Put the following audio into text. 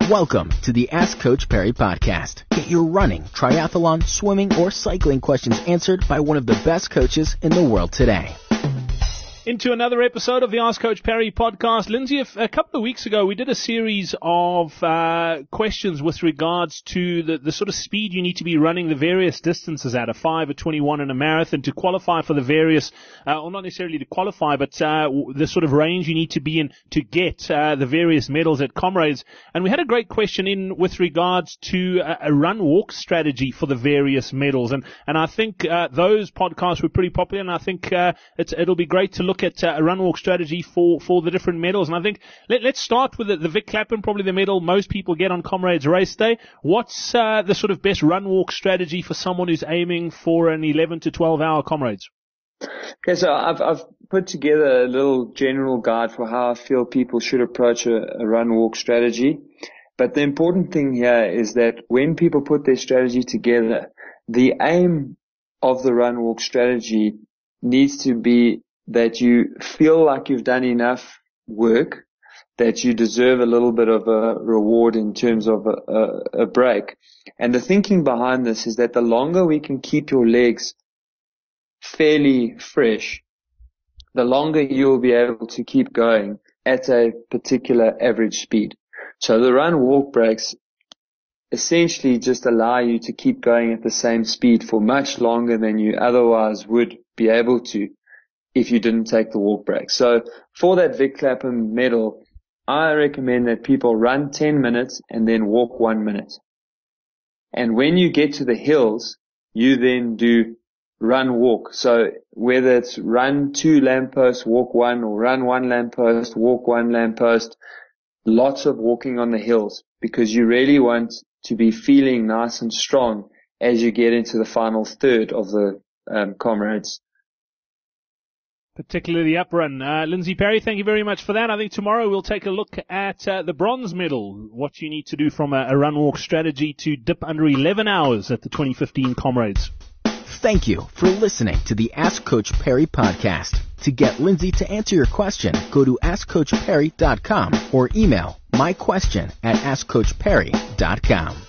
Welcome to the Ask Coach Perry podcast. Get your running, triathlon, swimming, or cycling questions answered by one of the best coaches in the world today. Into another episode of the Ask Coach Perry podcast. Lindsay, a couple of weeks ago, we did a series of questions with regards to the sort of speed you need to be running the various distances at, a 5, a 21, and a marathon to qualify for the various, or not necessarily to qualify, but the sort of range you need to be in to get the various medals at Comrades. And we had a great question in with regards to a run-walk strategy for the various medals. And I think those podcasts were pretty popular, and I think it'll be great to look at a run-walk strategy for the different medals. And I think let's start with the Vic Clapham, probably the medal most people get on Comrades Race Day. What's the sort of best run-walk strategy for someone who's aiming for an 11 to 12-hour Comrades? Okay, so I've put together a little general guide for how I feel people should approach a run-walk strategy. But the important thing here is that when people put their strategy together, the aim of the run-walk strategy needs to be that you feel like you've done enough work, that you deserve a little bit of a reward in terms of a break. And the thinking behind this is that the longer we can keep your legs fairly fresh, the longer you'll be able to keep going at a particular average speed. So the run-walk breaks essentially just allow you to keep going at the same speed for much longer than you otherwise would be able to if you didn't take the walk break. So for that Vic Clapham medal, I recommend that people run 10 minutes and then walk 1 minute. And when you get to the hills, you then do run walk. So whether it's run 2 lampposts, walk 1, or run 1 lamppost, walk 1 lamppost, lots of walking on the hills, because you really want to be feeling nice and strong as you get into the final third of the Comrades. Particularly the up run. Lindsay Perry, thank you very much for that. I think tomorrow we'll take a look at the bronze medal, what you need to do from a run-walk strategy to dip under 11 hours at the 2015 Comrades. Thank you for listening to the Ask Coach Perry podcast. To get Lindsay to answer your question, go to AskCoachPerry.com or email myquestion@AskCoachPerry.com.